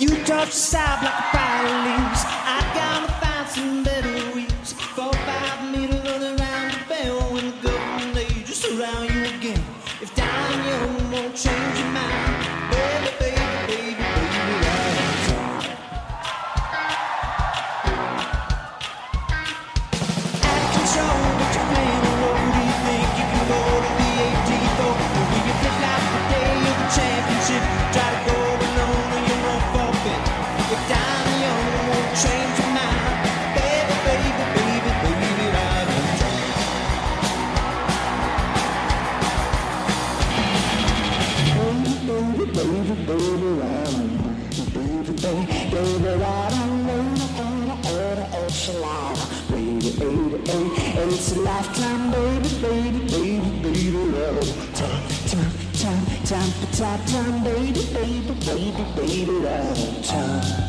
You touch the side like a fire leaves. I gotta find some better weeks. 4 or 5 meters running around the bell when the golden age just around you again. If dying young won't change your mind, baby, baby, baby, baby, right on time. Out of control, but you're playing a role. Do you think you can go to the 18th hole? Or will you flip like the day of the championship? Try to go alone or you won't forfeit. If dying young won't change your mind, baby, baby, baby, baby, right on time. Baby, baby, baby, right on. Baby, baby, baby, right on. Baby, baby, baby, it's a lifetime, baby, baby, baby, baby, right on time. Time, baby, baby, baby, baby, right on time.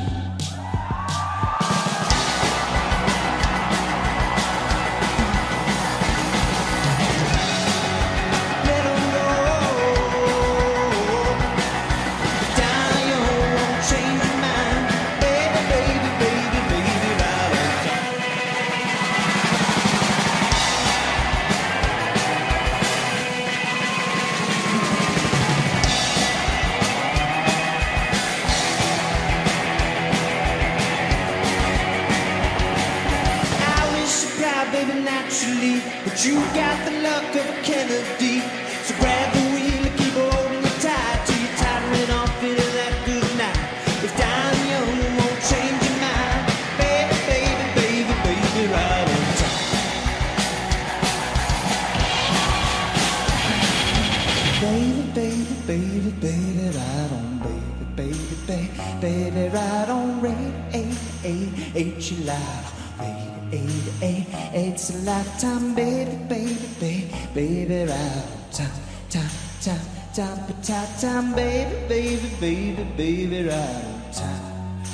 Baby, naturally, but you got the luck of a Kennedy. So grab the wheel and keep holding it tight till you're tiring off feeling that good night. If dying young won't change your mind, baby, baby, baby, baby, right on time. Baby, baby, baby, baby, right on, baby, baby, baby, baby, right on, H, you loud. Baby, it's a lifetime, baby, baby, baby, baby, right on time, baby, baby, baby, baby, right on time.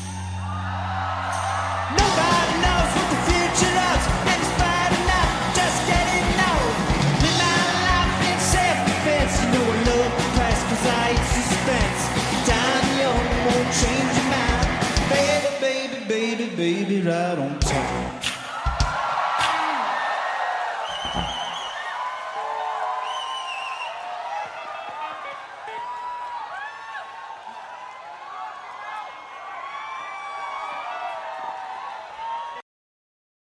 Nobody knows what the future holds, and it's Friday night, just getting old. Live my life in self-defense, you know I love the price 'cause I hate suspense. Dying young won't change your mind, baby, baby, baby, baby, right on time.